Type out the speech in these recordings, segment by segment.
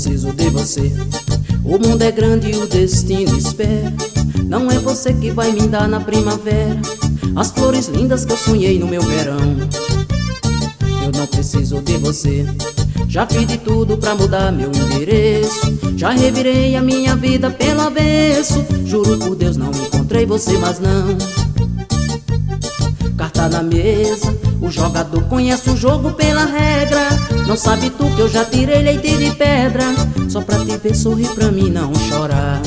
preciso de você. O mundo é grande e o destino espera. Não é você que vai me dar na primavera as flores lindas que eu sonhei no meu verão. Eu não preciso de você. Já fiz de tudo pra mudar meu endereço. Já revirei a minha vida pelo avesso. Juro por Deus não encontrei você, mas não. Carta na mesa, o jogador conhece o jogo pela regra. Não sabe tu que eu já tirei leite de pedra só pra te ver sorrir pra mim não chorar.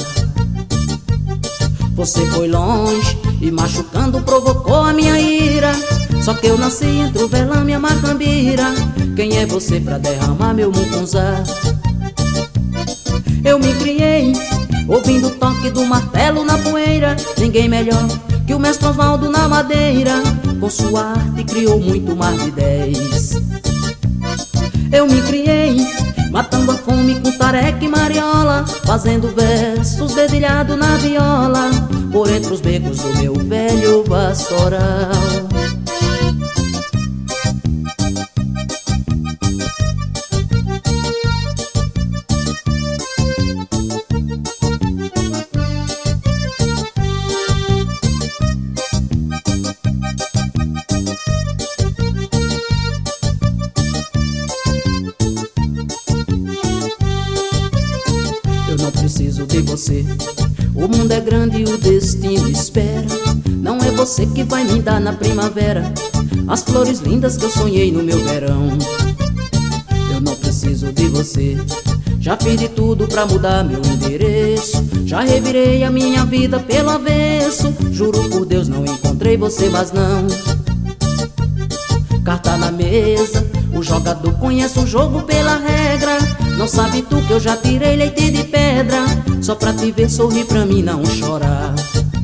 Você foi longe e machucando provocou a minha ira. Só que eu nasci entre o velame e a macambira. Quem é você pra derramar meu mucunzá? Eu me criei ouvindo o toque do martelo na poeira. Ninguém melhor que o mestre Osvaldo na madeira. Com sua arte criou muito mais de 10. Eu me criei matando a fome com tareca e mariola, fazendo versos dedilhado na viola por entre os becos do meu velho vassoural. Eu não preciso de você. O mundo é grande e o destino espera. Não é você que vai me dar na primavera as flores lindas que eu sonhei no meu verão. Eu não preciso de você. Já fiz de tudo pra mudar meu endereço. Já revirei a minha vida pelo avesso. Juro por Deus não encontrei você, mas não. Carta na mesa, o jogador conhece o jogo pela regra. Não sabe tu que eu já tirei leite de pedra só pra te ver sorrir pra mim não chorar.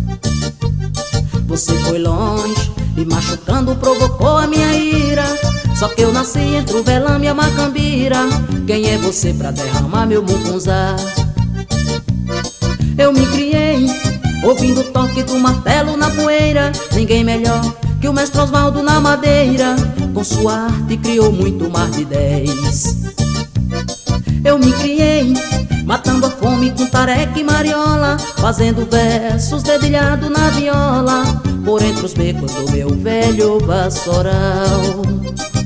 Você foi longe e machucando provocou a minha ira. Só que eu nasci entre o velame e a macambira. Quem é você pra derramar meu mucunzá? Eu me criei ouvindo o toque do martelo na poeira. Ninguém melhor que o mestre Osvaldo na madeira. Com sua arte criou muito mais de 10. Eu me criei matando a fome com tareca e mariola, fazendo versos dedilhado na viola por entre os becos do meu velho vassoural.